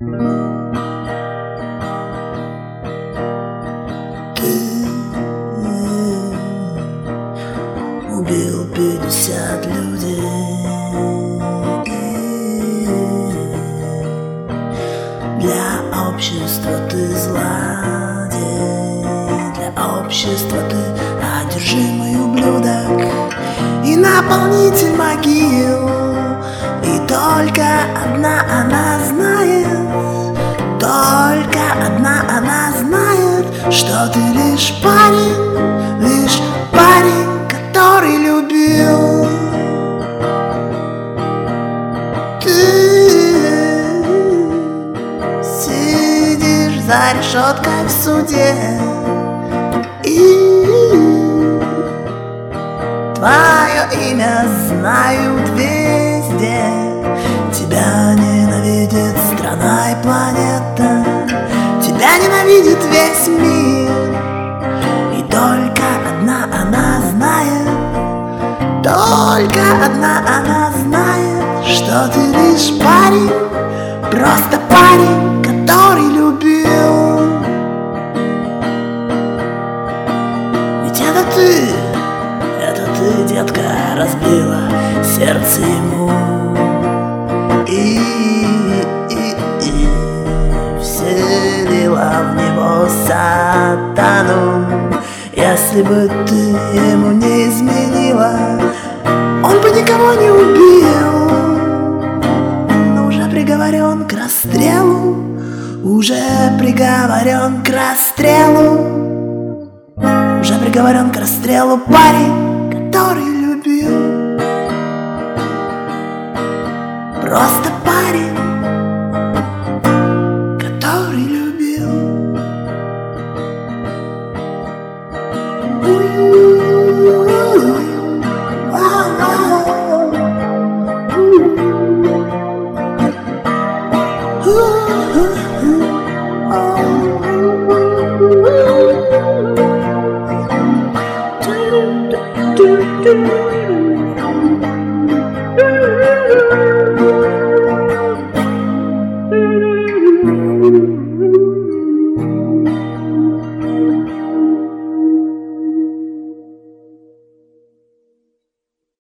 Ты убил 50 людей. Для общества ты злодей, для общества ты одержимый ублюдок и наполнитель могил. И только одна она знает, только одна она знает, что ты лишь парень, который любил. Ты сидишь за решеткой в суде, и твое имя знают везде. Тебя ненавидит страна и планета, тебя ненавидит весь мир. И только одна она знает, только одна она знает, что ты лишь парень, просто парень, который любил. Ведь это ты, детка, разбила сердце ему. И вселила в него сатану. Если бы ты ему не изменила, он бы никого не убил. Он уже приговорен к расстрелу, уже приговорен к расстрелу, уже приговорен к расстрелу парень, который любил. Просто парень,